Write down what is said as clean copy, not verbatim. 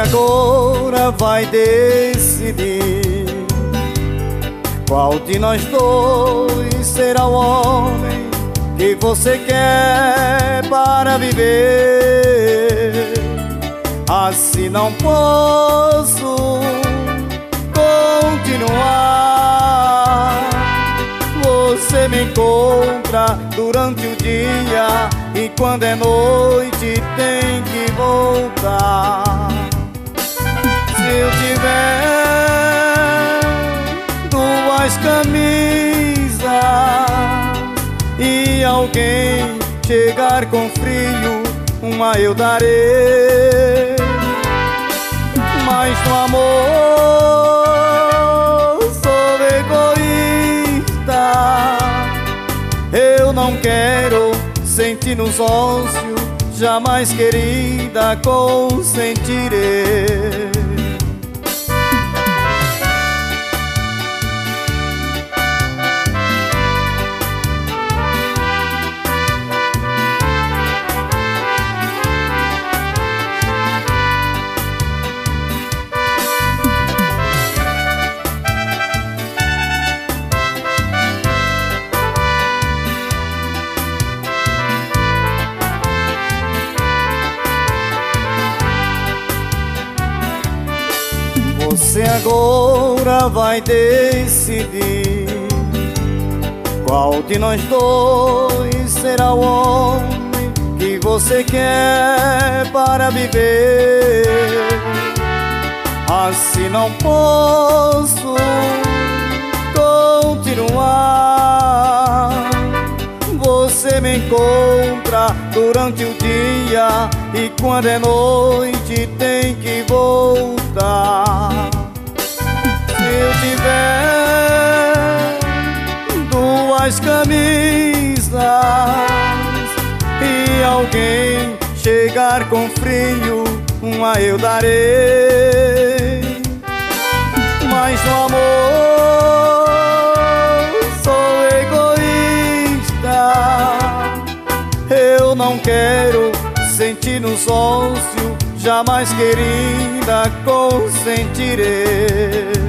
agora vai decidir qual de nós dois será o homem que você quer para viver. Assim não posso continuar. Você me encontra durante o dia e quando é noite tem que voltar. Se eu tiver duas camisas e alguém chegar com frio, uma eu darei. Mas no amor sou egoísta, eu não quero sentir nos ócios, jamais querida consentirei. Você agora vai decidir qual de nós dois será o homem que você quer para viver. Assim não posso continuar. Você me encontra durante o dia e quando é noite tem que voltar. Se eu tiver duas camisas e alguém chegar com frio, uma eu darei. Mas no amor sou egoísta, eu não quero sentir nos ócios, jamais querida consentirei.